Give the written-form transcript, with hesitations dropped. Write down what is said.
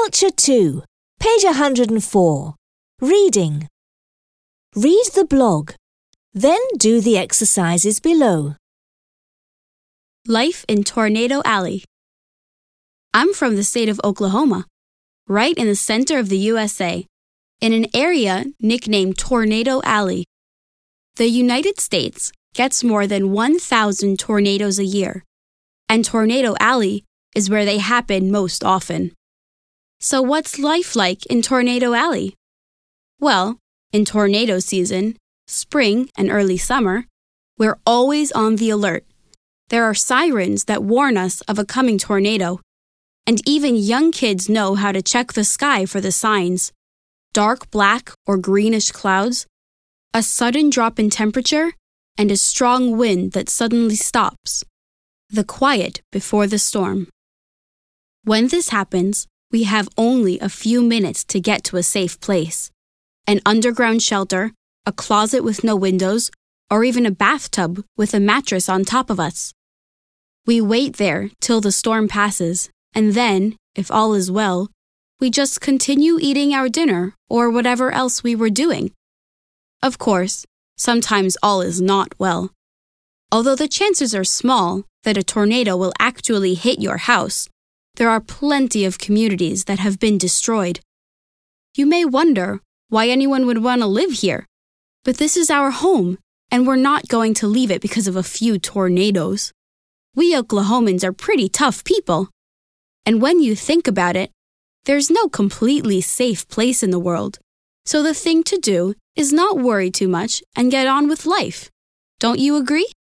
Culture 2, page 104. Reading. Read the blog. Then do the exercises below. Life in Tornado Alley. I'm from the state of Oklahoma, right in the center of the USA, in an area nicknamed Tornado Alley. The United States gets more than 1,000 tornadoes a year, and Tornado Alley is where they happen most often. So what's life like in Tornado Alley? Well, in tornado season, spring and early summer, we're always on the alert. There are sirens that warn us of a coming tornado, and even young kids know how to check the sky for the signs. Dark black or greenish clouds, a sudden drop in temperature, and a strong wind that suddenly stops. The quiet before the storm. When this happens, we have only a few minutes to get to a safe place. An underground shelter, a closet with no windows, or even a bathtub with a mattress on top of us. We wait there till the storm passes, and then, if all is well, we just continue eating our dinner or whatever else we were doing. Of course, sometimes all is not well. Although the chances are small that a tornado will actually hit your house, there are plenty of communities that have been destroyed. You may wonder why anyone would want to live here, but this is our home, and we're not going to leave it because of a few tornadoes. We Oklahomans are pretty tough people. And when you think about it, there's no completely safe place in the world. So the thing to do is not worry too much and get on with life. Don't you agree?